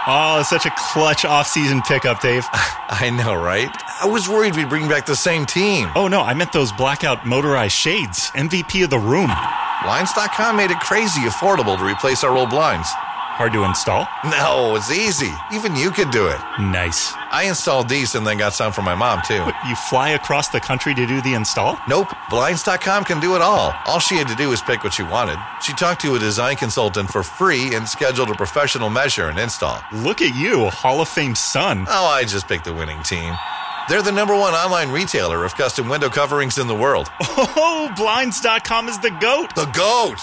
Oh, such a clutch off-season pickup, Dave. I know, right? I was worried we'd bring back the same team. Oh, no, I meant those blackout motorized shades. MVP of the room. Blinds.com made it crazy affordable to replace our old blinds. Hard to install? No, it's easy. Even you could do it. Nice. I installed these and then got some for my mom, too. But you fly across the country to do the install? Nope. Blinds.com can do it all. All she had to do was pick what she wanted. She talked to a design consultant for free and scheduled a professional measure and install. Look at you, Hall of Fame son. Oh, I just picked the winning team. They're the #1 online retailer of custom window coverings in the world. Oh, Blinds.com is the GOAT. The GOAT!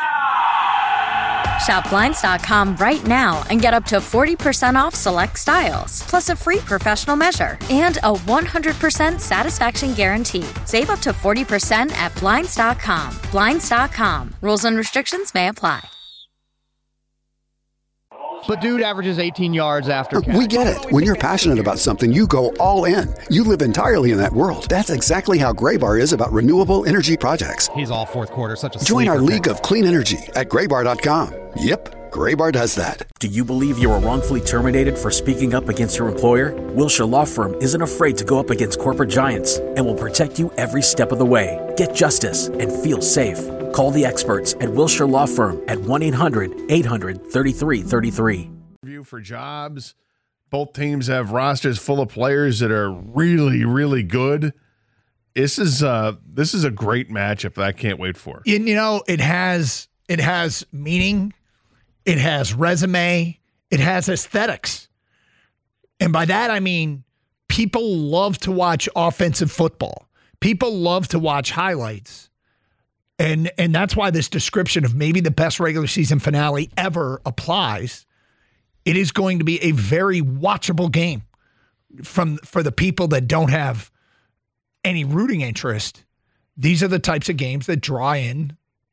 Shop Blinds.com right now and get up to 40% off select styles, plus a free professional measure and a 100% satisfaction guarantee. Save up to 40% at Blinds.com. Blinds.com. Rules and restrictions may apply. But dude averages 18 yards after catch. We get it. When you're passionate about something, you go all in. You live entirely in that world. That's exactly how Graybar is about renewable energy projects. He's all fourth quarter, such a Join our sleeper league pick. of clean energy at graybar.com. Yep, Graybar does that. Do you believe you were wrongfully terminated for speaking up against your employer? Wilshire Law Firm isn't afraid to go up against corporate giants and will protect you every step of the way. Get justice and feel safe. Call the experts at Wilshire Law Firm at 1-800-800-3333. Review for jobs. Both teams have rosters full of players that are really, really good. This is a great matchup that I can't wait for. You know, it has meaning, it has resume, it has aesthetics. And by that I mean people love to watch offensive football. People love to watch highlights. And that's why this description of maybe the best regular season finale ever applies. It is going to be a very watchable game for the people that don't have any rooting interest. These are the types of games that draw in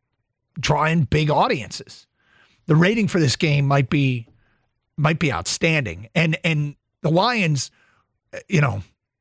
big audiences. The rating for this game might be outstanding. And the Lions, you know,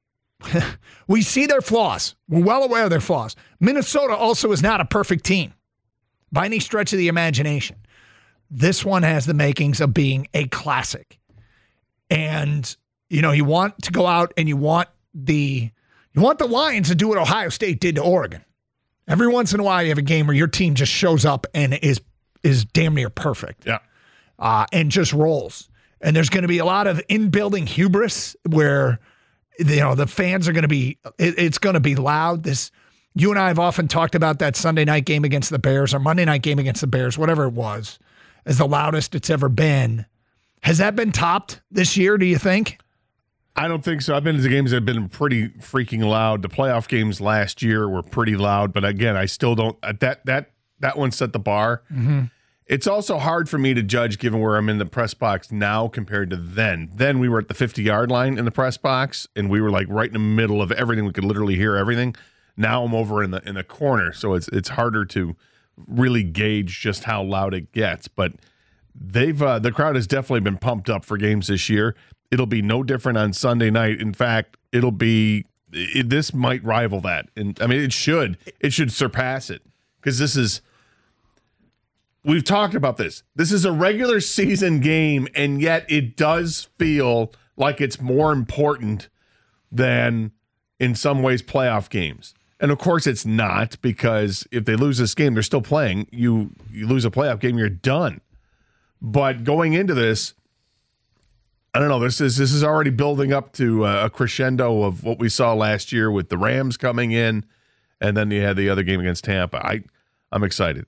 we see their flaws. We're well aware of their flaws. Minnesota also is not a perfect team by any stretch of the imagination. This one has the makings of being a classic. And, you know, you want to go out and you want the Lions to do what Ohio State did to Oregon. Every once in a while you have a game where your team just shows up and is damn near perfect. Yeah. And just rolls. And there's going to be a lot of in-building hubris where, you know, the fans are going to be, it's going to be loud. You and I have often talked about that Sunday night game against the Bears or Monday night game against the Bears, whatever it was, as the loudest it's ever been. Has that been topped this year, do you think? I don't think so. I've been to the games that have been pretty freaking loud. The playoff games last year were pretty loud, but again, I still don't. That one set the bar. Mm-hmm. It's also hard for me to judge given where I'm in the press box now compared to then. Then we were at the 50-yard line in the press box, and we were like right in the middle of everything. We could literally hear everything. Now I'm over in the corner, so it's harder to really gauge just how loud it gets. But the crowd has definitely been pumped up for games this year. It'll be no different on Sunday night. In fact, this might rival that. And I mean, it should surpass it because we've talked about this. This is a regular season game, and yet it does feel like it's more important than in some ways playoff games. And of course it's not, because if they lose this game, they're still playing. You lose a playoff game, you're done. But going into this, I don't know. This is already building up to a crescendo of what we saw last year with the Rams coming in, and then you had the other game against Tampa. I'm excited.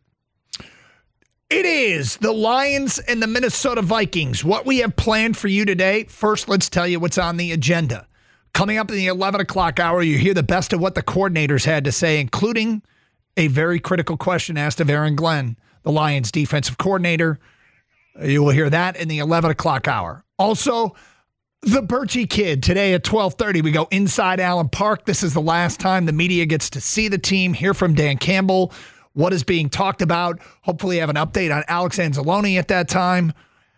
It is the Lions and the Minnesota Vikings. What we have planned for you today. First, let's tell you what's on the agenda. Coming up in the 11 o'clock hour, you hear the best of what the coordinators had to say, including a very critical question asked of Aaron Glenn, the Lions defensive coordinator. You will hear that in the 11 o'clock hour. Also, the Birchie Kid. Today at 12:30, we go inside Allen Park. This is the last time the media gets to see the team, hear from Dan Campbell, what is being talked about. Hopefully have an update on Alex Anzalone at that time.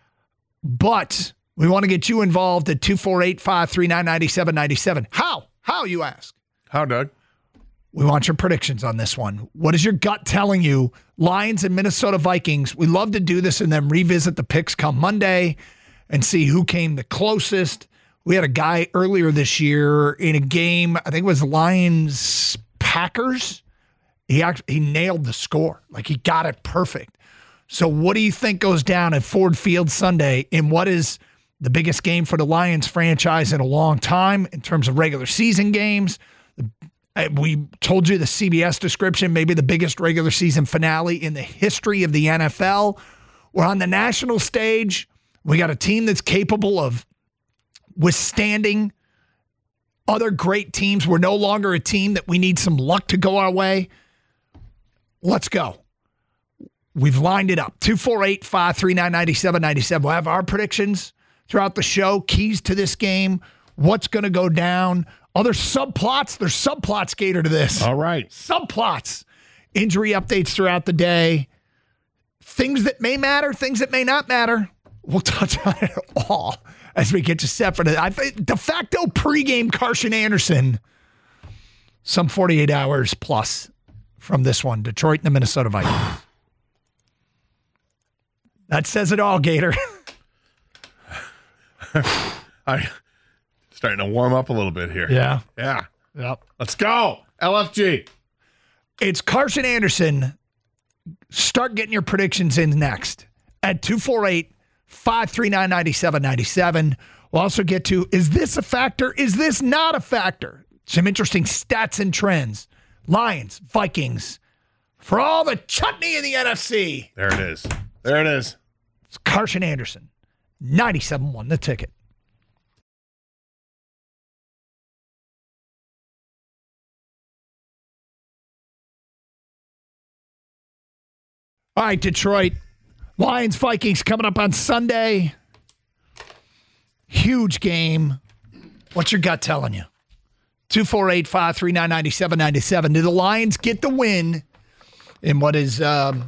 But we want to get you involved at 248-539-9797. How, you ask? How, Doug? We want your predictions on this one. What is your gut telling you? Lions and Minnesota Vikings. We love to do this and then revisit the picks come Monday. and see who came the closest. We had a guy earlier this year in a game, I think it was Lions-Packers. He nailed the score. Like, he got it perfect. So what do you think goes down at Ford Field Sunday in what is the biggest game for the Lions franchise in a long time in terms of regular season games? We told you the CBS description, maybe the biggest regular season finale in the history of the NFL. We're on the national stage. We got a team that's capable of withstanding other great teams. We're no longer a team that we need some luck to go our way. Let's go. We've lined it up. 248-539-9797. We'll have our predictions throughout the show. Keys to this game. What's going to go down. Other subplots. There's subplots, Gator, to this. All right. Subplots. Injury updates throughout the day. Things that may matter. Things that may not matter. We'll touch on it all as we get you set for I think de facto pregame Carson Anderson. Some 48 hours plus from this one. Detroit and the Minnesota Vikings. That says it all, Gator. I'm starting to warm up a little bit here. Yeah. Yeah. Yep. Let's go. LFG. It's Carson Anderson. Start getting your predictions in next at 248-539-9797. We'll also get to, is this a factor? Is this not a factor? Some interesting stats and trends. Lions, Vikings, for all the chutney in the NFC. There it is. There it is. It's Carson Anderson, 97.1 The Ticket. All right, Detroit. Lions, Vikings coming up on Sunday. Huge game. What's your gut telling you? 248-539-9797. Did the Lions get the win in what is,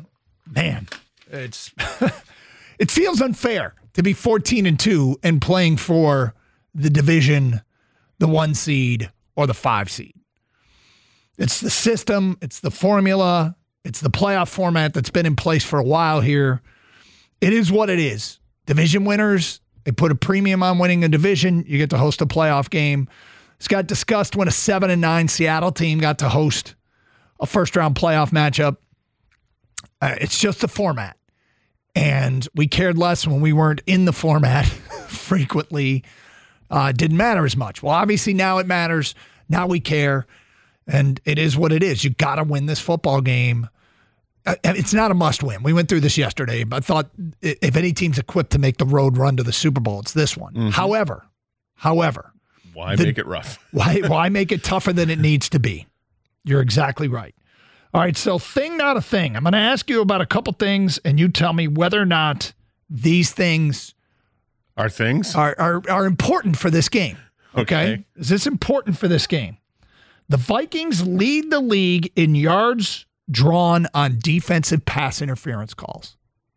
it's it feels unfair to be 14-2 and playing for the division, the 1 seed or the 5 seed. It's the system, it's the formula, it's the playoff format that's been in place for a while here. It is what it is. Division winners, they put a premium on winning a division. You get to host a playoff game. This got discussed when a 7-9 Seattle team got to host a first-round playoff matchup. It's just a format. And we cared less when we weren't in the format frequently. Didn't matter as much. Well, obviously now it matters. Now we care. And it is what it is. You got to win this football game. It's not a must win. We went through this yesterday, but I thought if any team's equipped to make the road run to the Super Bowl, it's this one. Mm-hmm. However. Why make it rough? why make it tougher than it needs to be? You're exactly right. All right, so thing, not a thing. I'm going to ask you about a couple things, and you tell me whether or not these things are important for this game. Okay? Is this important for this game? The Vikings lead the league in yards drawn on defensive pass interference calls.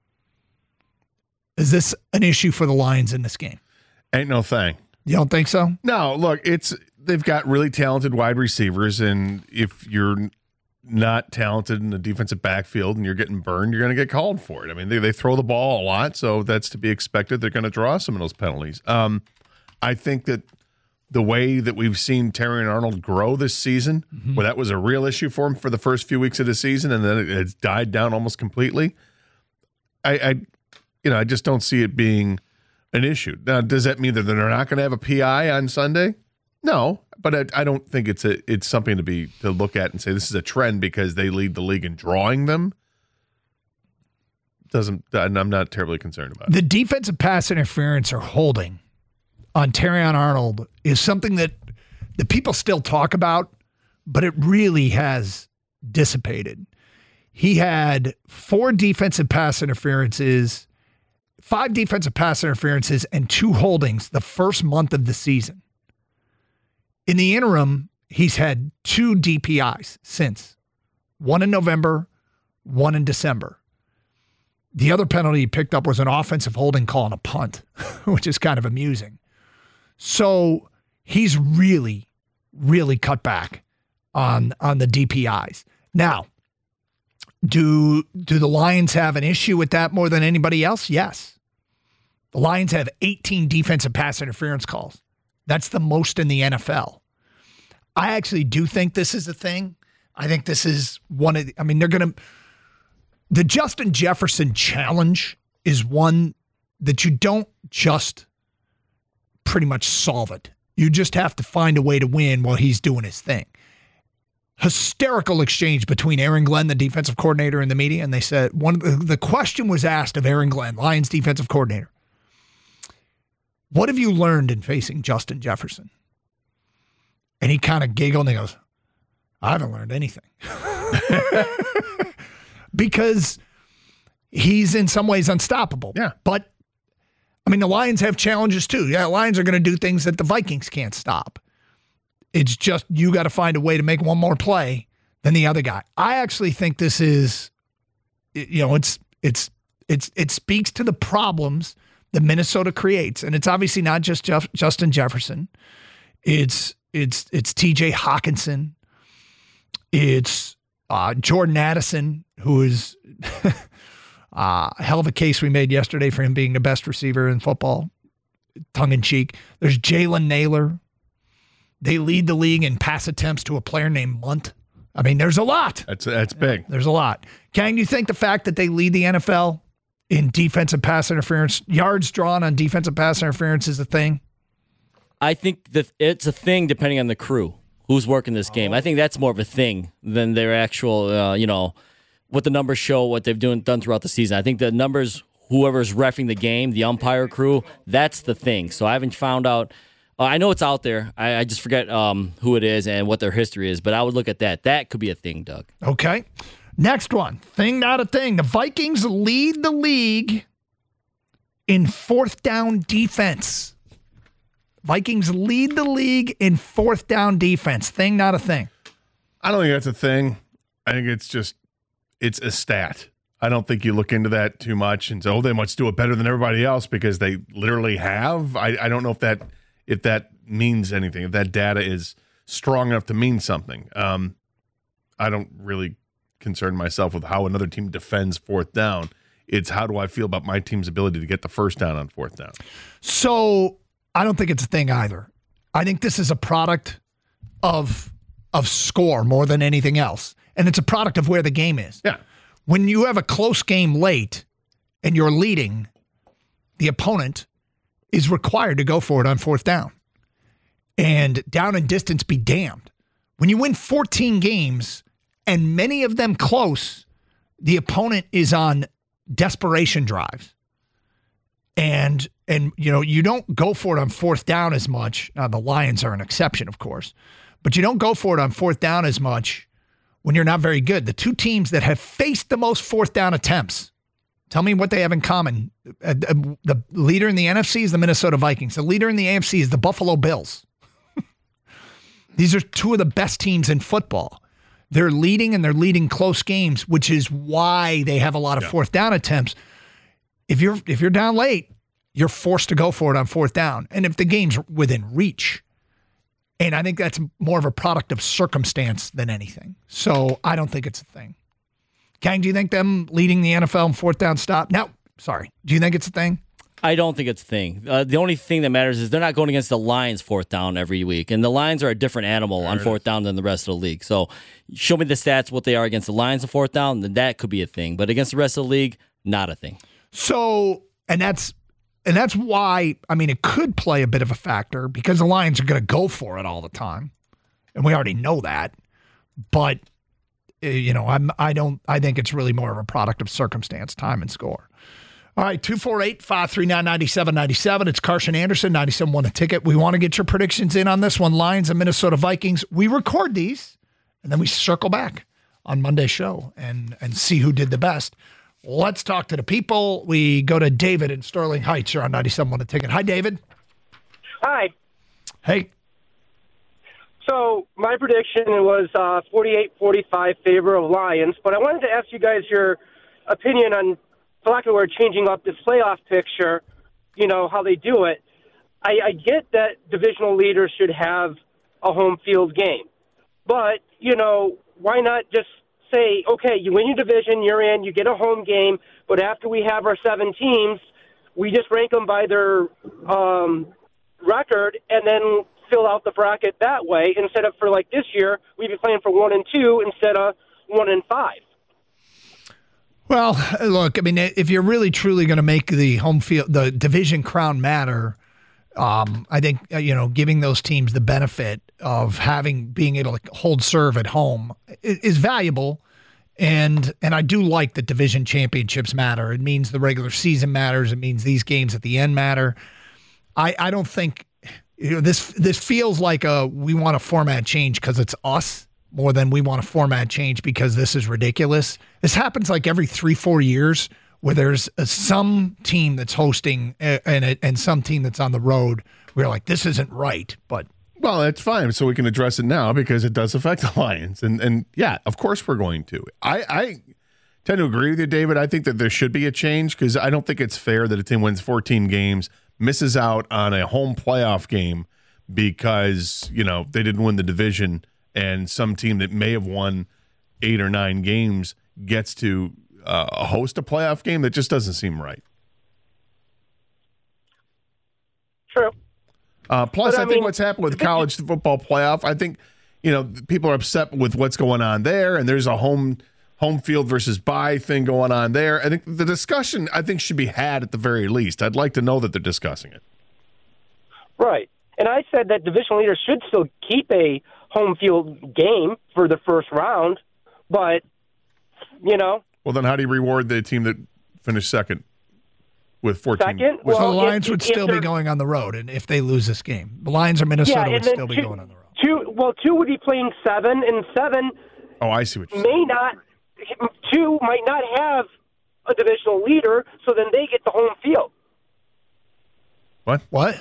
Is this an issue for the Lions in this game? Ain't no thing. You don't think so? No, look, they've got really talented wide receivers, and if you're not talented in the defensive backfield and you're getting burned, you're going to get called for it. I mean, they throw the ball a lot, so that's to be expected. They're going to draw some of those penalties. I think that the way that we've seen Terrion Arnold grow this season, where that was a real issue for him for the first few weeks of the season, and then it's died down almost completely. I just don't see it being an issue. Now, does that mean that they're not going to have a PI on Sunday? No, but I don't think it's something to look at and say this is a trend because they lead the league in drawing them. I'm not terribly concerned about it. The defensive pass interference or holding on Terrion Arnold is something that the people still talk about, but it really has dissipated. He had 5 defensive pass interferences and 2 holdings the first month of the season. In the interim, he's had 2 DPIs since. 1 in November, 1 in December. The other penalty he picked up was an offensive holding call on a punt, which is kind of amusing. So he's really, really cut back on the DPIs. Now, do the Lions have an issue with that more than anybody else? Yes. The Lions have 18 defensive pass interference calls. That's the most in the NFL. I actually do think this is a thing. I think this is one of the, the Justin Jefferson challenge is one that you don't just pretty much solve it. You just have to find a way to win while he's doing his thing. Hysterical exchange between Aaron Glenn, the defensive coordinator, and the media, and they said the question was asked of Aaron Glenn, Lions defensive coordinator. What have you learned in facing Justin Jefferson? And he kind of giggled and he goes, I haven't learned anything. Because he's in some ways unstoppable. Yeah. But, the Lions have challenges too. Yeah, the Lions are going to do things that the Vikings can't stop. It's just you got to find a way to make one more play than the other guy. I actually think this is, it speaks to the problems that Minnesota creates, and it's obviously not just Justin Jefferson. It's T.J. Hawkinson. It's Jordan Addison, who is a hell of a case we made yesterday for him being the best receiver in football, tongue in cheek. There's Jalen Naylor. They lead the league in pass attempts to a player named Munt. There's a lot. That's big. There's a lot. Kang, do you think the fact that they lead the NFL in defensive pass interference, yards drawn on defensive pass interference is a thing? I think that it's a thing depending on the crew who's working this game. I think that's more of a thing than their actual, what the numbers show, what they've done throughout the season. I think the numbers, whoever's reffing the game, the umpire crew, that's the thing. So I haven't found out. I know it's out there. I just forget who it is and what their history is, but I would look at that. That could be a thing, Doug. Okay. Next one. Thing, not a thing. The Vikings lead the league in fourth down defense. Vikings lead the league in fourth down defense. Thing, not a thing. I don't think that's a thing. I think it's a stat. I don't think you look into that too much and say, they must do it better than everybody else because they literally have. I don't know if that means anything, if that data is strong enough to mean something. I don't really concern myself with how another team defends fourth down. It's how do I feel about my team's ability to get the first down on fourth down. So I don't think it's a thing either. I think this is a product of score more than anything else. And it's a product of where the game is. Yeah. When you have a close game late and you're leading, the opponent is required to go for it on fourth down. And down and distance be damned. When you win 14 games and many of them close, the opponent is on desperation drives. And you don't go for it on fourth down as much. Now, the Lions are an exception, of course. But you don't go for it on fourth down as much when you're not very good. The two teams that have faced the most fourth down attempts, tell me what they have in common. The leader in the NFC is the Minnesota Vikings. The leader in the AFC is the Buffalo Bills. These are two of the best teams in football. They're leading and they're leading close games, which is why they have a lot of fourth down attempts. If you're down late, you're forced to go for it on fourth down. And if the game's within reach. And I think that's more of a product of circumstance than anything. So I don't think it's a thing. Kang, do you think them leading the NFL in fourth down stop? No, sorry. Do you think it's a thing? I don't think it's a thing. The only thing that matters is they're not going against the Lions fourth down every week. And the Lions are a different animal on fourth down than the rest of the league. So show me the stats, what they are against the Lions on fourth down, then that could be a thing. But against the rest of the league, not a thing. So, and that's why, it could play a bit of a factor because the Lions are going to go for it all the time. And we already know that. But, I think it's really more of a product of circumstance, time, and score. All right, 248-539-9797. It's Carson Anderson, 97-1 a ticket. We want to get your predictions in on this one. Lions and Minnesota Vikings. We record these, and then we circle back on Monday's show and see who did the best. Let's talk to the people. We go to David in Sterling Heights. You're on 97-1 a ticket. Hi, David. Hi. Hey. So my prediction was 48-45 favor of Lions, but I wanted to ask you guys your opinion on, for lack of a word, changing up this playoff picture, how they do it. I get that divisional leaders should have a home field game. But, why not just say, okay, you win your division, you're in, you get a home game, but after we have our 7 teams, we just rank them by their record and then fill out the bracket that way instead of for like this year, we'd be playing for 1 and 2 instead of 1 and 5. Well, look, I mean, if you're really truly going to make the home field, the division crown matter, I think, giving those teams the benefit of being able to hold serve at home is valuable. And I do like that division championships matter. It means the regular season matters. It means these games at the end matter. I don't think this feels like we want a format change because it's us more than we want a format change because this is ridiculous. This happens like every 3-4 years where there's some team that's hosting and some team that's on the road. We're like, this isn't right, but. Well, that's fine. So we can address it now because it does affect the Lions. And yeah, of course we're going to. I tend to agree with you, David. I think that there should be a change because I don't think it's fair that a team wins 14 games, misses out on a home playoff game because, they didn't win the division, and some team that may have won 8 or 9 games gets to host a playoff game. That just doesn't seem right. True. Plus, I think what's happened with college football playoff, I think, people are upset with what's going on there, and there's a home field versus bye thing going on there. I think the discussion, should be had at the very least. I'd like to know that they're discussing it. Right. And I said that division leaders should still keep a home field game for the first round, but, Well, then how do you reward the team that finished second with 14? Second? Well, the Lions would still be going on the road, and if they lose this game. The Lions or Minnesota would still be going on the road. 2 would be playing 7, and 7 Oh, I see what you're saying. 2 might not have a divisional leader, so then they get the home field. What?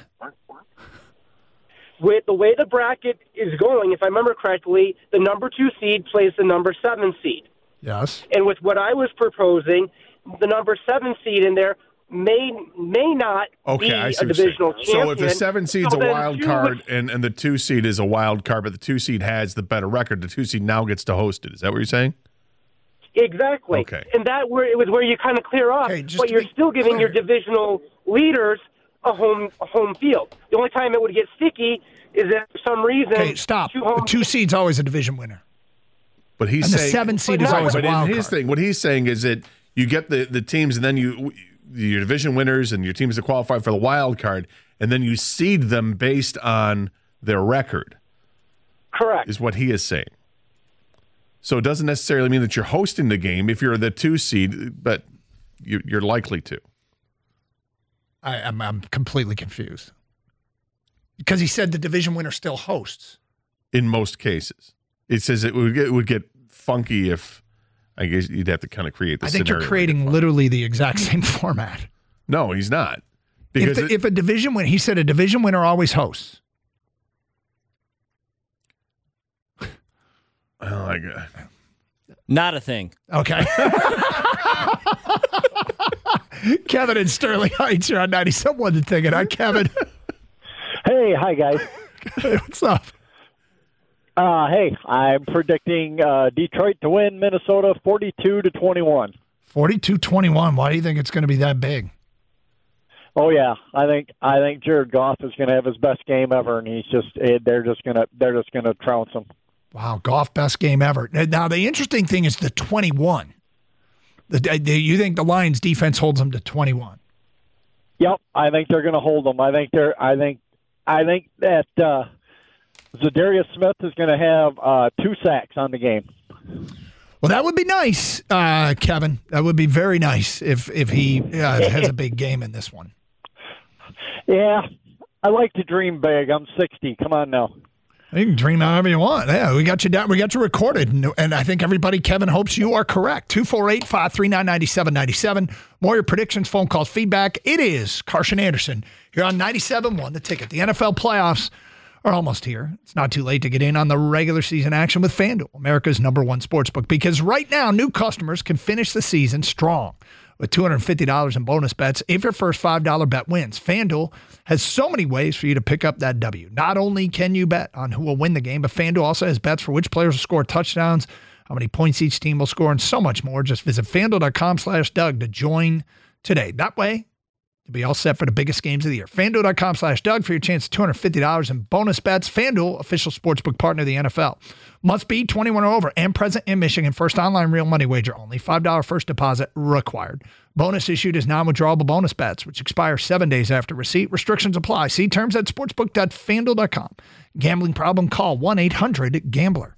With the way the bracket is going, if I remember correctly, the number 2 seed plays the number 7 seed. Yes. And with what I was proposing, the number 7 seed in there may not be a divisional champion. So if the 7 seed's a wild card and the 2 seed is a wild card, but the 2 seed has the better record, the 2 seed now gets to host it. Is that what you're saying? Exactly. Okay. And it was where you kind of clear off, but you're still giving your divisional leaders a home field. The only time it would get sticky is if for some reason. Okay, stop. The 2 seed's always a division winner. But he's and saying the 7 seed is always a wild card. What he's saying is that you get the teams, and then your division winners and your teams that qualify for the wild card, and then you seed them based on their record. Correct. Is what he is saying. So it doesn't necessarily mean that you're hosting the game if you're the 2 seed, but you're likely to. I'm completely confused. Because he said the division winner still hosts. In most cases. It says it would get funky if, I guess you'd have to kind of create the scenario. I think you're creating literally the exact same format. No, he's not. Because if a division winner, he said a division winner always hosts. Oh, my God. Not a thing. Okay. Kevin in Sterling Heights, you're on 97.1 The Ticket. Hi, Kevin. Hey, hi, guys. Hey, what's up? Hey, I'm predicting Detroit to win Minnesota 42-21. 42-21. Why do you think it's going to be that big? Oh yeah, I think Jared Goff is going to have his best game ever, and they're just going to trounce him. Wow, Goff best game ever. Now the interesting thing is the 21. You think the Lions defense holds them to 21? Yep, I think they're going to hold them. I think that Zadarius Smith is going to have 2 sacks on the game. Well, that would be nice, Kevin. That would be very nice if he has a big game in this one. Yeah, I like to dream big. I'm 60. Come on now. You can dream however you want. Yeah, we got you down. We got you recorded, and I think everybody, Kevin, hopes you are correct. 248-539-9797. More your predictions, phone calls, feedback. It is Carson Anderson here on 97.1 The Ticket. The NFL playoffs are almost here. It's not too late to get in on the regular season action with FanDuel, America's #1 sportsbook, because right now new customers can finish the season strong with $250 in bonus bets if your first $5 bet wins. FanDuel has so many ways for you to pick up that W. Not only can you bet on who will win the game, but FanDuel also has bets for which players will score touchdowns, how many points each team will score, and so much more. Just visit FanDuel.com/Doug to join today. That way, to be all set for the biggest games of the year. FanDuel.com/Doug for your chance of $250 in bonus bets. FanDuel, official sportsbook partner of the NFL. Must be 21 or over and present in Michigan. First online real money wager only. $5 first deposit required. Bonus issued as non-withdrawable bonus bets, which expire 7 days after receipt. Restrictions apply. See terms at sportsbook.fanduel.com. Gambling problem? Call 1-800-GAMBLER.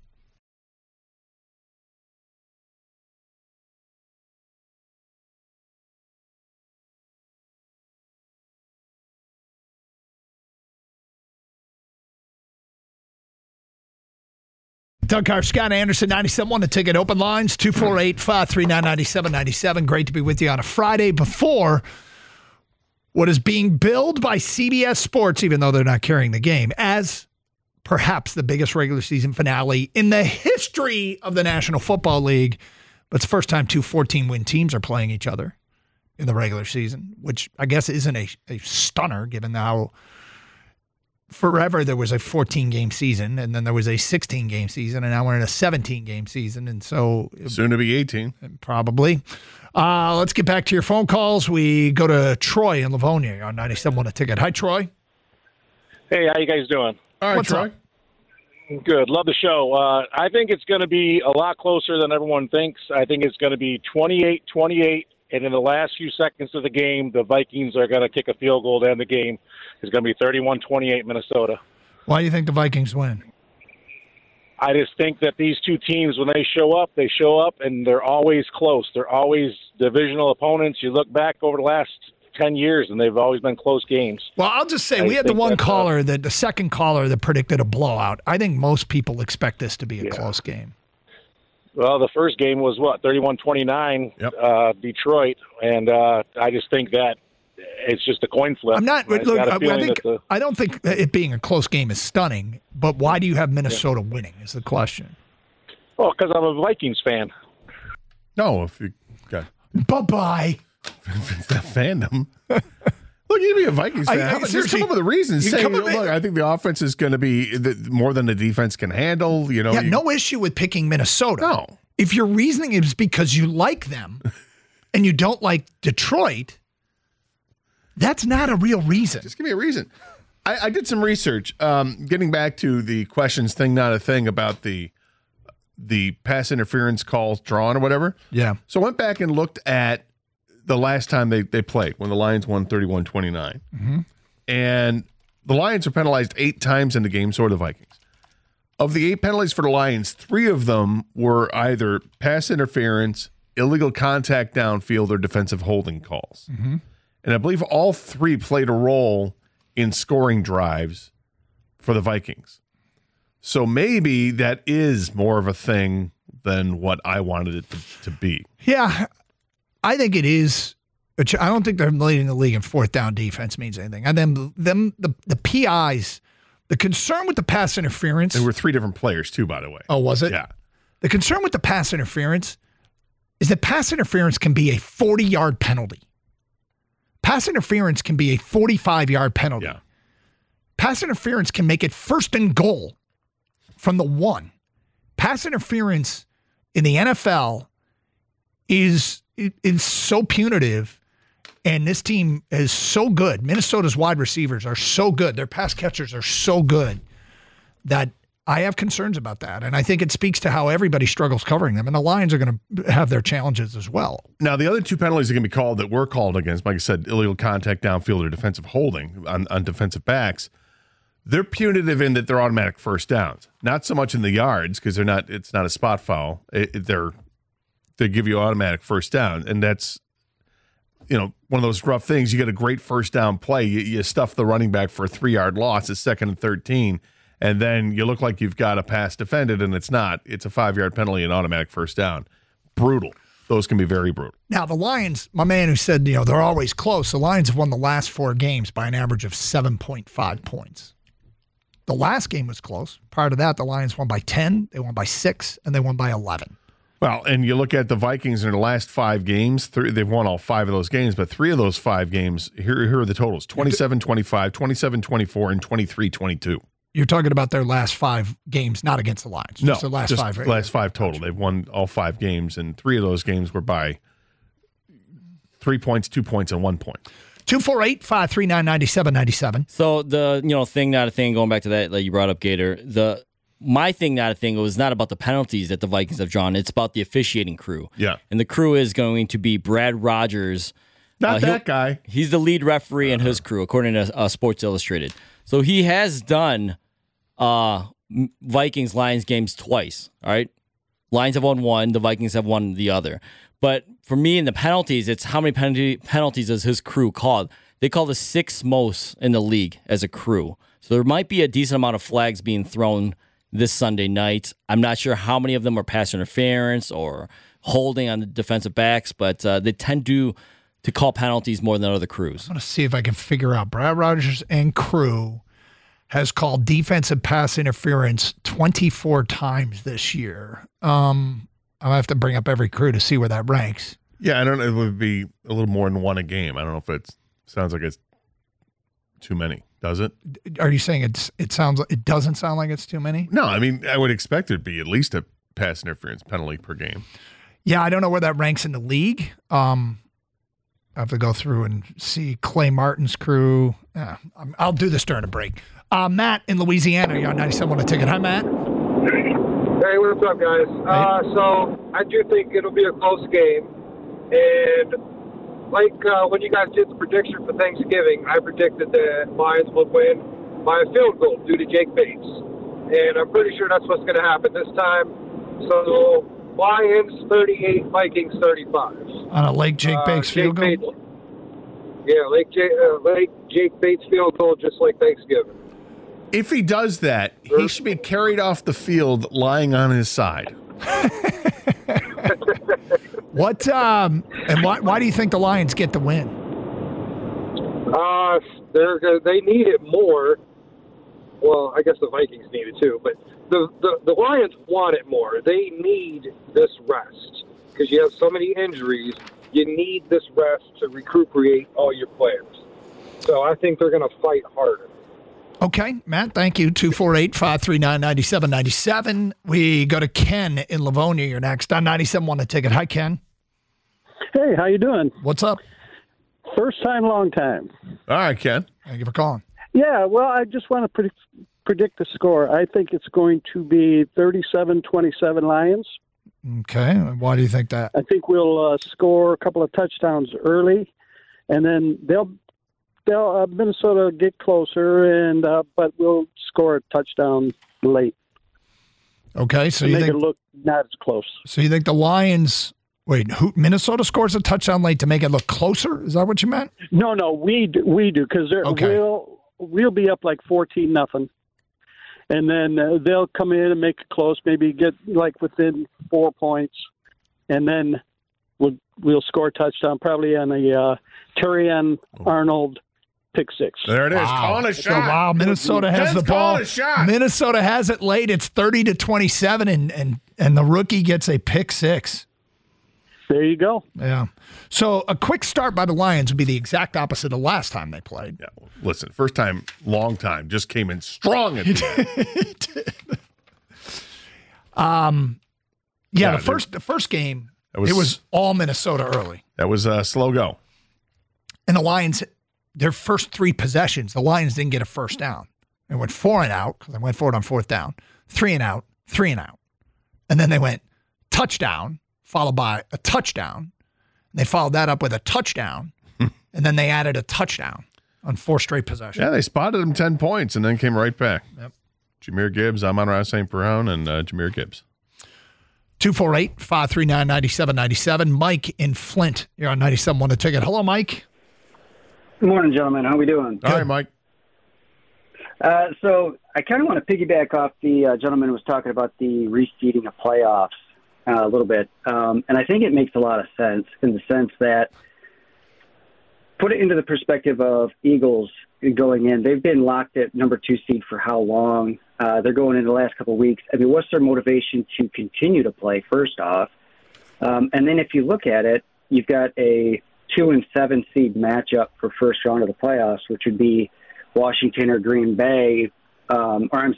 Doug Carr, Scott Anderson, 97.1 The Ticket. Open lines, 248-539-9797. Great to be with you on a Friday before what is being billed by CBS Sports, even though they're not carrying the game, as perhaps the biggest regular season finale in the history of the National Football League. But it's the first time two 14-win teams are playing each other in the regular season, which I guess isn't a stunner given how forever there was a 14-game season, and then there was a 16-game season, and now we're in a 17-game season, and so soon to be 18, probably. Let's get back to your phone calls. We go to Troy in Livonia on 97.1 The Ticket. Hi, Troy. Hey, how you guys doing? All right, What's Troy. up? Good. Love the show. I think it's going to be a lot closer than everyone thinks. I think it's going to be 28-28. And in the last few seconds of the game, the Vikings are going to kick a field goal to end the game. It's going to be 31-28 Minnesota. Why do you think the Vikings win? I just think that these two teams, when they show up, and they're always close. They're always divisional opponents. You look back over the last 10 years, and they've always been close games. Well, I'll just say we had the one caller, the second caller that predicted a blowout. I think most people expect this to be a close game. Well, the first game was, 31-29, Detroit, and I just think that it's just a coin flip. I don't think it being a close game is stunning, but why do you have Minnesota winning is the question. Well, because I'm a Vikings fan. No, if you got bye-bye. It's that fandom. Look, you'd be a Vikings fan. Just come up with a reason. Say, look, I think the offense is going to be more than the defense can handle. No issue with picking Minnesota. No. If your reasoning is because you like them and you don't like Detroit, that's not a real reason. Just give me a reason. I did some research, getting back to the questions thing, not a thing, about the pass interference calls drawn or whatever. Yeah. So I went back and looked at the last time they played, when the Lions won 31-29. Mm-hmm. And the Lions are penalized 8 times in the game, so are the Vikings. Of the 8 penalties for the Lions, 3 of them were either pass interference, illegal contact downfield, or defensive holding calls. Mm-hmm. And I believe all 3 played a role in scoring drives for the Vikings. So maybe that is more of a thing than what I wanted it to be. Yeah, I think it is. But I don't think they're leading the league in fourth down defense means anything. And then the PIs, the concern with the pass interference. There were 3 different players too, by the way. Oh, was it? Yeah. The concern with the pass interference is that pass interference can be a 40-yard penalty. Pass interference can be a 45-yard penalty. Yeah. Pass interference can make it first and goal from the 1. Pass interference in the NFL is so punitive, and this team is so good. Minnesota's wide receivers are so good. Their pass catchers are so good that I have concerns about that. And I think it speaks to how everybody struggles covering them. And the Lions are going to have their challenges as well. Now, the other 2 penalties that were called against, like I said, illegal contact downfield or defensive holding on defensive backs. They're punitive in that they're automatic first downs. Not so much in the yards, because it's not a spot foul. They give you automatic first down. And that's, one of those rough things. You get a great first down play. You stuff the running back for a 3-yard loss. It's 2nd and 13. And then you look like you've got a pass defended, and it's not. It's a 5-yard penalty and automatic first down. Brutal. Those can be very brutal. Now, the Lions, my man who said, they're always close. The Lions have won the last 4 games by an average of 7.5 points. The last game was close. Prior to that, the Lions won by 10, they won by 6, and they won by 11. Well, and you look at the Vikings in the last 5 games, they've won all 5 of those games, but 3 of those 5 games, here are the totals: 27-25, 27-24, and 23-22. You're talking about their last 5 games, not against the Lions. No, just the last 5. Right? Last 5 total. They've won all 5 games, and 3 of those games were by 3 points, 2 points, and 1 point. 248-539-9797. So the thing, not a thing, going back to that, like you brought up, Gator, my thing, not a thing, it was not about the penalties that the Vikings have drawn. It's about the officiating crew. Yeah. And the crew is going to be Brad Rogers. Not that guy. He's the lead referee in his crew, according to Sports Illustrated. So he has done Vikings-Lions games twice, all right? Lions have won one. The Vikings have won the other. But for me, in the penalties, it's how many penalties does his crew call? They call the sixth most in the league as a crew. So there might be a decent amount of flags being thrown this Sunday night. I'm not sure how many of them are pass interference or holding on the defensive backs, but they tend to call penalties more than other crews. I'm going to see if I can figure out. Brad Rogers and crew has called defensive pass interference 24 times this year. I'll have to bring up every crew to see where that ranks. Yeah, I don't know. It would be a little more than one a game. I don't know if it sounds like it's too many. Does it? Are you saying it doesn't sound like it's too many? No, I mean, I would expect it to be at least a pass interference penalty per game. Yeah, I don't know where that ranks in the league. I have to go through and see Clay Martin's crew. I'll do this during a break. Matt in Louisiana, you're on 97 on a ticket. Hi, Matt. Hey, what's up, guys? So I do think it'll be a close game. And like when you guys did the prediction for Thanksgiving, I predicted that Lions would win by a field goal due to Jake Bates. And I'm pretty sure that's what's going to happen this time. So Lions 38, Vikings 35. On a Lake Jake Bates field goal? Bates. Yeah, Lake Jake Bates field goal, just like Thanksgiving. If he does that, he should be carried off the field lying on his side. What? And why do you think the Lions get the win? They need it more. Well, I guess the Vikings need it too, but the Lions want it more. They need this rest because you have so many injuries. You need this rest to recuperate all your players. So I think they're going to fight harder. Okay, Matt, thank you. 248-539-9797. We go to Ken in Livonia. You're next on 97 on the ticket. Hi, Ken. Hey, how you doing? What's up? First time, long time. All right, Ken. Thank you for calling. Yeah, well, I just want to predict the score. I think it's going to be 37-27 Lions. Okay, why do you think that? I think we'll score a couple of touchdowns early, and then they'll Minnesota get closer, and but we'll score a touchdown late. Okay, so you make think it look not as close. So you think the Lions? Wait, Minnesota scores a touchdown late to make it look closer? Is that what you meant? No, we do because we'll be up like 14-0, and then they'll come in and make it close, maybe get like within 4 points, and then we'll score a touchdown probably on a Terrion Arnold pick six. There it is. Wow. Calling a shot. Wow, Minnesota has Ken's the ball. calling a shot. Minnesota has it late. It's 30-27, and the rookie gets a pick six. There you go. Yeah. So a quick start by the Lions would be the exact opposite of last time they played. Yeah. Listen, first time, long time, just came in strong at the end. The first game, it was all Minnesota early. That was a slow go. And the Lions, their first three possessions, the Lions didn't get a first down. They went 4 and out because they went for it on fourth down. 3 and out, 3 and out. And then they went touchdown, followed by a touchdown. They followed that up with a touchdown, and then they added a touchdown on 4 straight possessions. Yeah, they spotted him 10 points and then came right back. Yep. Jameer Gibbs, Amon-Ra St. Brown, and Jameer Gibbs. 248-539-9797. Mike in Flint. You're on 97 on the ticket. Hello, Mike. Good morning, gentlemen. How we doing? All right, Mike. So I kind of want to piggyback off the gentleman who was talking about the reseeding of playoffs a little bit. And I think it makes a lot of sense in the sense that put it into the perspective of Eagles going in. They've been locked at number 2 seed for how long? They're going in the last couple of weeks. I mean, what's their motivation to continue to play, first off? And then if you look at it, you've got a 2 and 7 seed matchup for first round of the playoffs, which would be Washington or Green Bay, let's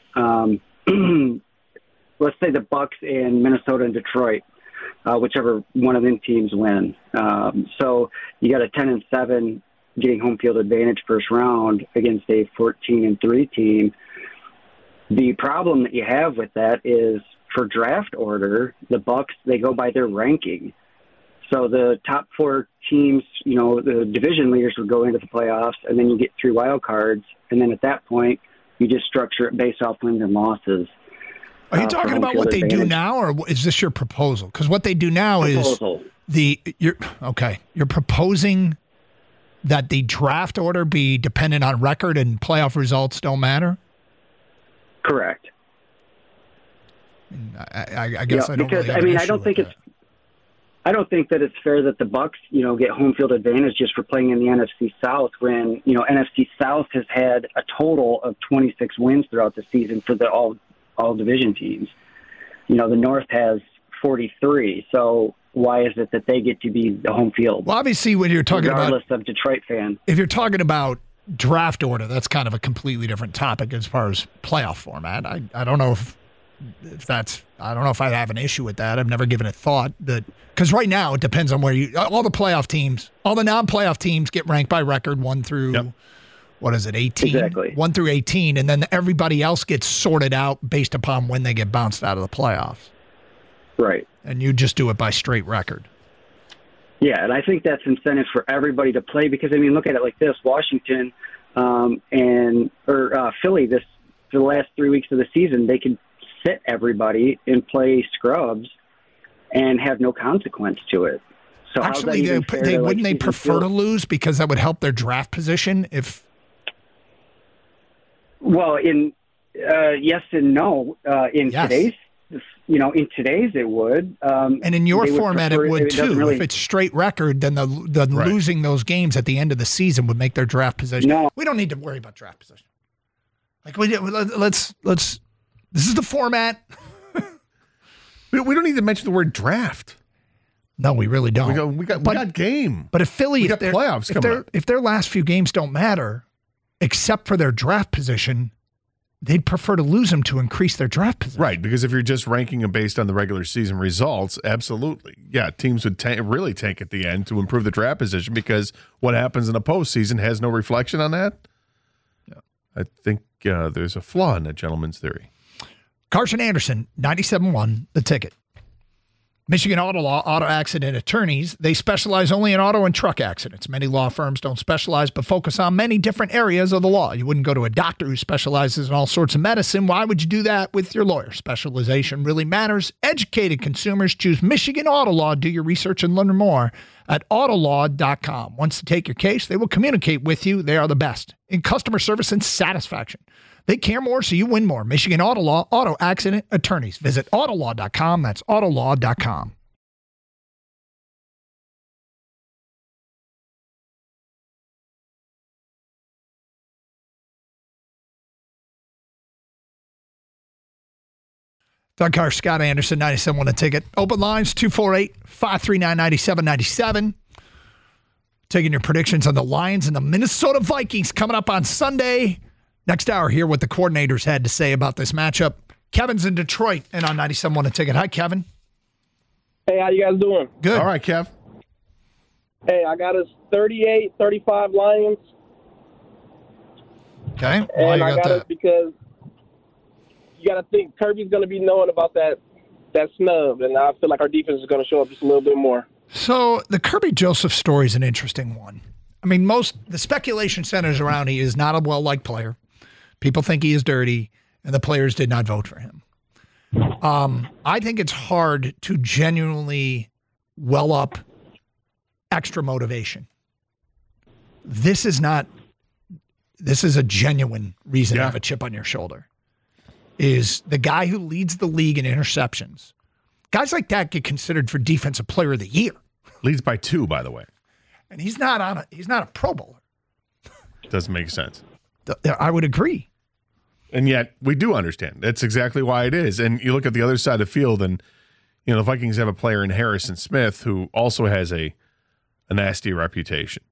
say the Bucks in Minnesota and Detroit, whichever one of them teams win. So you got a 10 and 7 getting home field advantage first round against a 14-3 team. The problem that you have with that is for draft order, the Bucs, they go by their ranking. So the top 4 teams, the division leaders would go into the playoffs, and then you get 3 wild cards, and then at that point, you just structure it based off wins and losses. Are you talking about what they do now, or is this your proposal? Because what they do now is you're proposing that the draft order be dependent on record and playoff results don't matter? Correct. I guess I don't because really have an I don't issue think with it's. I don't think that it's fair that the Bucs, get home field advantage just for playing in the NFC South when, NFC South has had a total of 26 wins throughout the season for the all division teams. The North has 43. So why is it that they get to be the home field? Well, obviously, when you're talking regardless of Detroit fan. If you're talking about draft order, that's kind of a completely different topic as far as playoff format. I don't know if that's, I don't know if I have an issue with that. I've never given it thought that, because right now it depends on where all the playoff teams, all the non-playoff teams get ranked by record 1 through, 18? Exactly. 1 through 18, and then everybody else gets sorted out based upon when they get bounced out of the playoffs. Right. And you just do it by straight record. Yeah, and I think that's incentive for everybody to play because, look at it like this. Washington or Philly, for the last 3 weeks of the season, they could sit everybody and play scrubs and have no consequence to it. So actually, wouldn't they prefer to lose because that would help their draft position? Well, yes and no. Today's, in today's it would. And in your format, it would too. If it's straight record, then losing those games at the end of the season would make their draft position. No, we don't need to worry about draft position. Let's. This is the format. We don't need to mention the word draft. No, we really don't. We got game. But if Philly, got playoffs coming up. If their last few games don't matter, except for their draft position, they'd prefer to lose them to increase their draft position. Right, because if you're just ranking them based on the regular season results, absolutely. Yeah, teams would really tank at the end to improve the draft position because what happens in the postseason has no reflection on that. Yeah. I think there's a flaw in that gentleman's theory. Carson Anderson, 97.1, The Ticket. Michigan Auto Law, auto accident attorneys. They specialize only in auto and truck accidents. Many law firms don't specialize but focus on many different areas of the law. You wouldn't go to a doctor who specializes in all sorts of medicine. Why would you do that with your lawyer? Specialization really matters. Educated consumers choose Michigan Auto Law. Do your research and learn more at autolaw.com. Once they take your case, they will communicate with you. They are the best in customer service and satisfaction. They care more, so you win more. Michigan Auto Law, auto accident attorneys. Visit autolaw.com. That's autolaw.com. Doug Carr, Scott Anderson, 97.1 The Ticket. Open lines, 248-539-9797. Taking your predictions on the Lions and the Minnesota Vikings coming up on Sunday. Next hour, hear what the coordinators had to say about this matchup. Kevin's in Detroit and on 97.1 The Ticket. Hi, Kevin. Hey, how you guys doing? Good. All right, Kev. Hey, I got us 38-35 Lions. Okay. And I got us because you got to think Kirby's going to be knowing about that snub, and I feel like our defense is going to show up just a little bit more. So the Kirby Joseph story is an interesting one. The speculation centers around he is not a well-liked player. People think he is dirty, and the players did not vote for him. I think it's hard to genuinely well up extra motivation. This is a genuine reason to have a chip on your shoulder. Is the guy who leads the league in interceptions. Guys like that get considered for Defensive Player of the Year. Leads by 2, by the way. And he's not a Pro Bowler. Doesn't make sense. I would agree. And yet we do understand. That's exactly why it is. And you look at the other side of the field, and the Vikings have a player in Harrison Smith who also has a nasty reputation.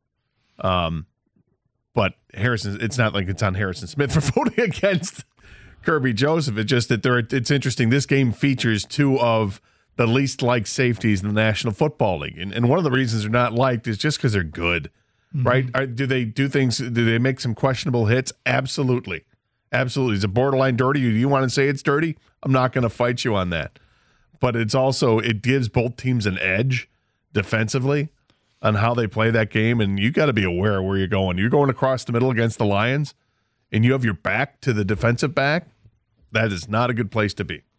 But Harrison, it's not like it's on Harrison Smith for voting against Kirby Joseph. It's just that it's interesting. This game features 2 of the least liked safeties in the National Football League. And one of the reasons they're not liked is just because they're good. right? Do they do things? Do they make some questionable hits? Absolutely. Absolutely. Is it borderline dirty? Do you want to say it's dirty? I'm not going to fight you on that. But it's also, it gives both teams an edge defensively on how they play that game, and you got to be aware of where you're going. You're going across the middle against the Lions, and you have your back to the defensive back. That is not a good place to be.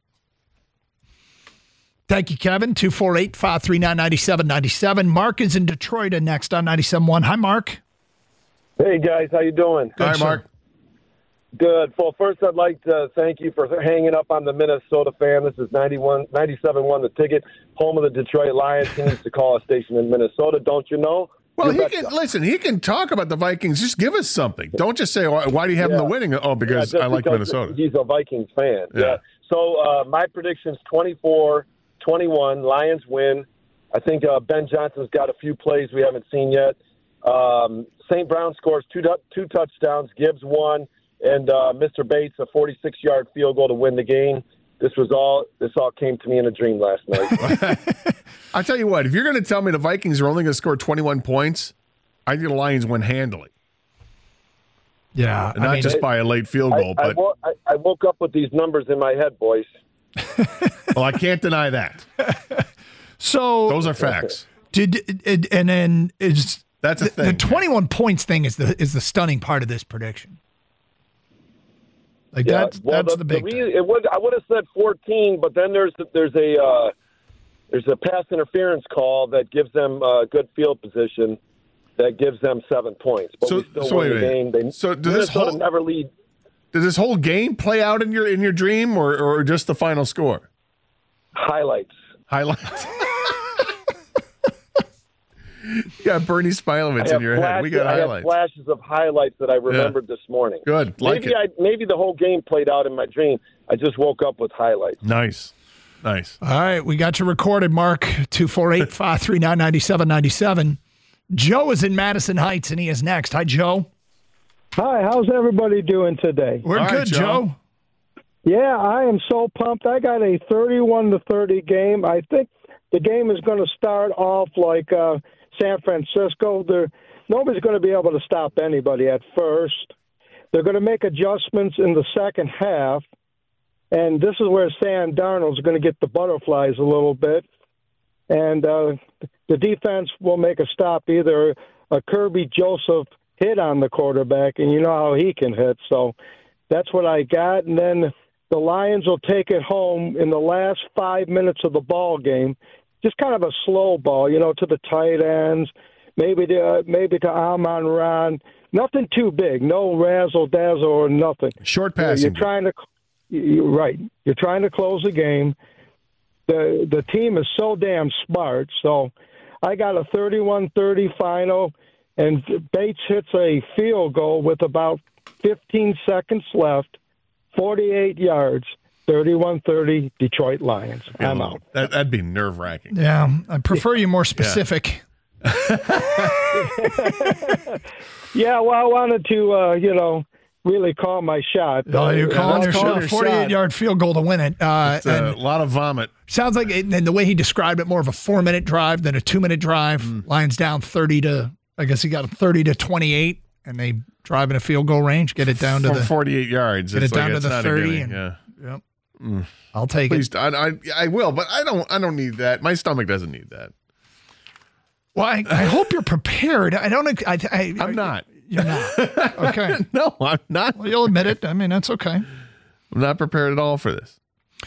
Thank you, Kevin. 248-539-9797. Mark is in Detroit and next on 97.1. Hi, Mark. Hey, guys. How you doing? Good, Hi, Mark. Good. Well, first, I'd like to thank you for hanging up on the Minnesota fan. This is 97.1 The Ticket, home of the Detroit Lions. He needs to call a station in Minnesota, don't you know? Well, he can talk about the Vikings. Just give us something. Don't just say, why do you have them winning? Oh, because I like Minnesota. He's a Vikings fan. Yeah. So my prediction's 24-21. Lions win. I think Ben Johnson's got a few plays we haven't seen yet. St. Brown scores two touchdowns. Gibbs one. And Mr. Bates, a 46-yard field goal to win the game. This all came to me in a dream last night. I'll tell you what, if you're going to tell me the Vikings are only going to score 21 points, I think the Lions win handily. Yeah. And not just by a late field goal. But I woke up with these numbers in my head, boys. Well, I can't deny that. So those are facts. That's a thing. The 21 points thing is the stunning part of this prediction. Like that's the big thing. I would have said 14, but then there's a pass interference call that gives them good field position that gives them 7 points. But we still win the game. Minnesota never lead. Does this whole game play out in your dream or just the final score? Highlights. You got Bernie Smilovitz in your head. We got highlights. I have flashes of highlights that I remembered this morning. Good. Maybe the whole game played out in my dream. I just woke up with highlights. Nice. All right. We got you recorded, Mark. 248-539-9797. Joe is in Madison Heights, and he is next. Hi, Joe. Hi. How's everybody doing today? We're good, Joe. Yeah, I am so pumped. I got a 31-30 game. I think the game is going to start off like San Francisco. Nobody's going to be able to stop anybody at first. They're going to make adjustments in the second half, and this is where Sam Darnold's going to get the butterflies a little bit. And the defense will make a stop, either a Kirby Joseph hit on the quarterback, and you know how he can hit. So that's what I got. And then the Lions will take it home in the last 5 minutes of the ball game. Just kind of a slow ball, to the tight ends, maybe to Amon-Ra. Nothing too big, no razzle-dazzle or nothing. Short passing. You're trying to close the game. The team is so damn smart. So I got a 31-30 final, and Bates hits a field goal with about 15 seconds left, 48 yards. 31-30 Detroit Lions. I'm out. That'd be nerve-wracking. Yeah, I prefer you more specific. Yeah, well, I wanted to, really call my shot. Oh, you're calling your shot. 48-yard field goal to win it. It's a lot of vomit. Sounds like, and the way he described it, more of a 4-minute drive than a 2-minute drive. Lions down 30 to 28, and they drive in a field goal range, get it down to 48 yards. Get it down to the 30. Yep. I'll take it. I will, but I don't need that. My stomach doesn't need that. Well, I hope you're prepared. I'm not. You're not. Okay. No, I'm not. Well, you'll admit it. I mean, that's okay. I'm not prepared at all for this.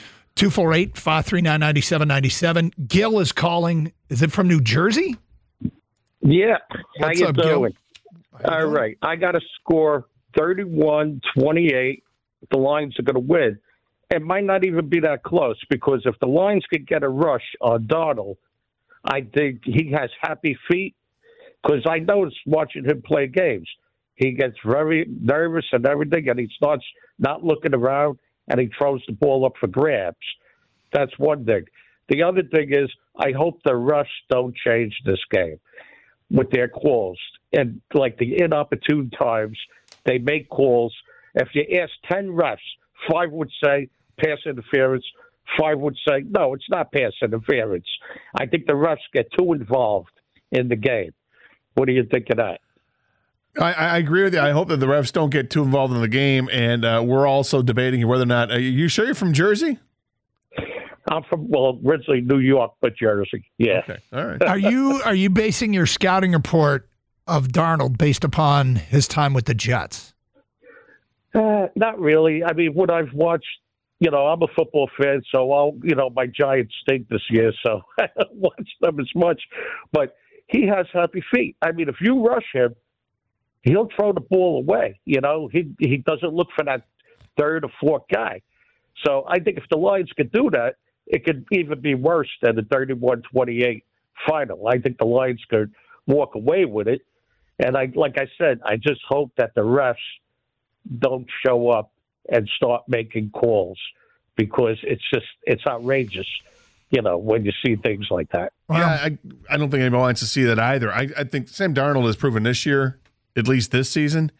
248-539-9797. Gil is calling. Is it from New Jersey? Yeah. What's How you up, doing? Gil? All right. I got a score 31-28. The Lions are going to win. It might not even be that close, because if the Lions could get a rush on Darnold, I think he has happy feet, because I noticed watching him play games. He gets very nervous and everything, and he starts not looking around, and he throws the ball up for grabs. That's one thing. The other thing is, I hope the refs don't change this game with their calls. And like the inopportune times, they make calls. If you ask 10 refs, 5 would say pass interference, 5 would say, no, it's not pass interference. I think the refs get too involved in the game. What do you think of that? I agree with you. I hope that the refs don't get too involved in the game, and we're also debating whether or not. Are you sure you're from Jersey? I'm from originally New York, but Jersey. Yeah. Okay. All right. Are you basing your scouting report of Darnold based upon his time with the Jets? Not really. I mean, what I've watched, I'm a football fan, so my Giants stink this year, so I don't watch them as much. But he has happy feet. I mean, if you rush him, he'll throw the ball away. He doesn't look for that third or fourth guy. So I think if the Lions could do that, it could even be worse than the 31-28 final. I think the Lions could walk away with it. And like I said, I just hope that the refs don't show up and start making calls, because it's outrageous, when you see things like that. Yeah, I don't think anybody wants to see that either. I think Sam Darnold has proven this year, at least this season,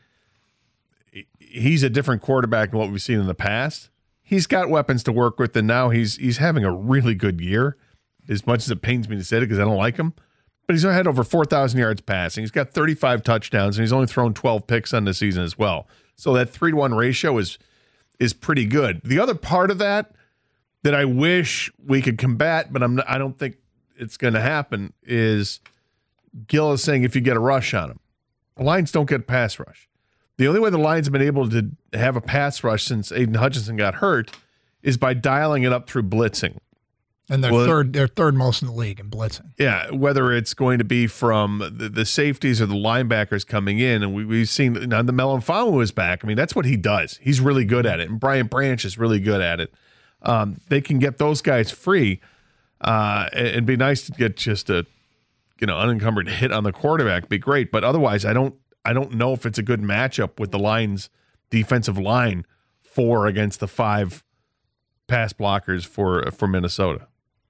he's a different quarterback than what we've seen in the past. He's got weapons to work with, and now he's having a really good year, as much as it pains me to say it because I don't like him. But he's had over 4,000 yards passing. He's got 35 touchdowns, and he's only thrown 12 picks on the season as well. So that 3-to-1 ratio is pretty good. The other part of that I wish we could combat, but I don't think it's going to happen, is Gill is saying if you get a rush on him. The Lions don't get pass rush. The only way the Lions have been able to have a pass rush since Aiden Hutchinson got hurt is by dialing it up through blitzing. And they're third most in the league in blitzing. Yeah, whether it's going to be from the safeties or the linebackers coming in, and we've seen the Melifonwu is back. I mean, that's what he does. He's really good at it, and Brian Branch is really good at it. They can get those guys free, and it'd be nice to get just a unencumbered hit on the quarterback. It'd be great, but otherwise, I don't know if it's a good matchup with the Lions' defensive line 4 against the 5 pass blockers for Minnesota.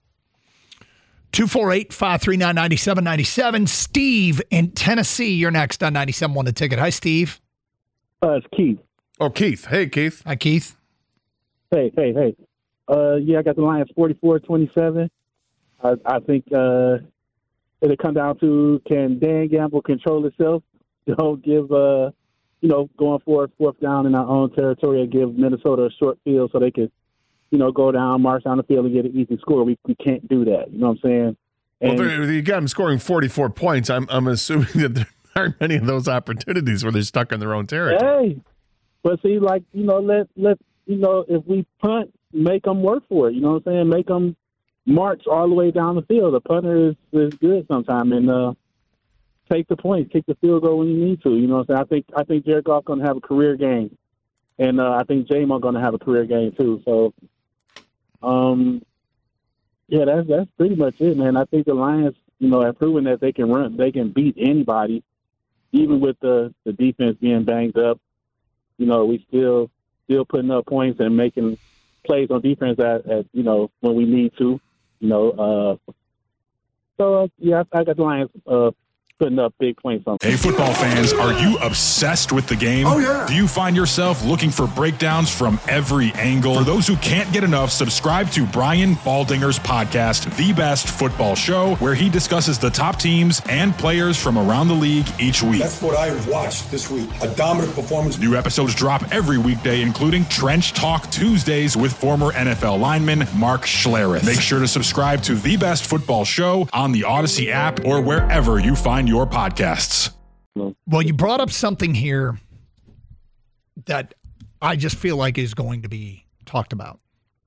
248-539-9797. Steve in Tennessee, you're next on 97.1 The Ticket. Hi, Steve. It's Keith. Oh, Keith. Hey, Keith. Hi, Keith. Hey. I got the Lions 44-27. I think it'll come down to, can Dan Gamble control himself? Don't give, going for a fourth down in our own territory and give Minnesota a short field so they could, go down, march down the field and get an easy score. We can't do that. You know what I'm saying? And, well, you got them scoring 44 points. I'm assuming that there aren't many of those opportunities where they're stuck in their own territory. Hey, but see, let if we punt, make them work for it. You know what I'm saying? Make them march all the way down the field. The punter is good sometimes, and take the points, kick the field goal when you need to. You know what I'm saying? I think Jared Goff going to have a career game, and I think J-Mo going to have a career game too. So, that's pretty much it, man. I think the Lions, have proven that they can run, they can beat anybody, even with the defense being banged up. We still putting up points and making plays on defense at when we need to. I got the Lions putting up big points on. Hey, football fans, are you obsessed with the game? Oh, yeah. Do you find yourself looking for breakdowns from every angle? For those who can't get enough, subscribe to Brian Baldinger's podcast, The Best Football Show, where he discusses the top teams and players from around the league each week. That's what I watched this week. A dominant performance. New episodes drop every weekday, including Trench Talk Tuesdays with former NFL lineman Mark Schlereth. Make sure to subscribe to The Best Football Show on the Odyssey app or wherever you find your podcasts. Well, you brought up something here that I just feel like is going to be talked about.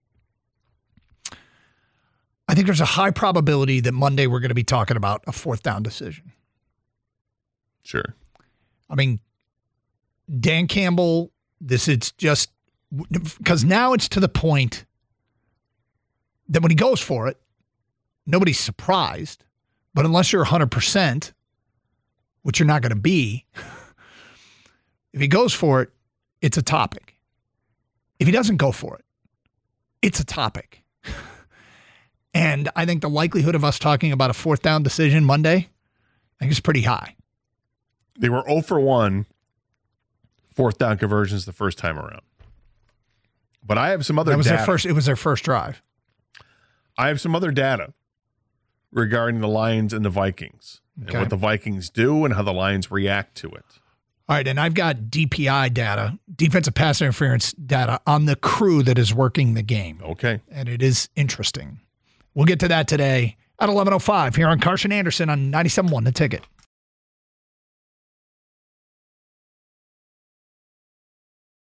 I think there's a high probability that Monday we're going to be talking about a fourth down decision. Sure. I mean, Dan Campbell, it's just because now it's to the point that when he goes for it, nobody's surprised. But unless you're 100%, which you're not going to be, if he goes for it, it's a topic. If he doesn't go for it, it's a topic. And I think the likelihood of us talking about a fourth down decision Monday, I think is pretty high. They were 0 for 1 fourth down conversions the first time around. But I have some other data. It was their first drive. I have some other data regarding the Lions and the Vikings and what the Vikings do and how the Lions react to it. All right, and I've got DPI data, defensive pass interference data, on the crew that is working the game. Okay. And it is interesting. We'll get to that today at 11:05 here on Carson Anderson on 97.1 The Ticket.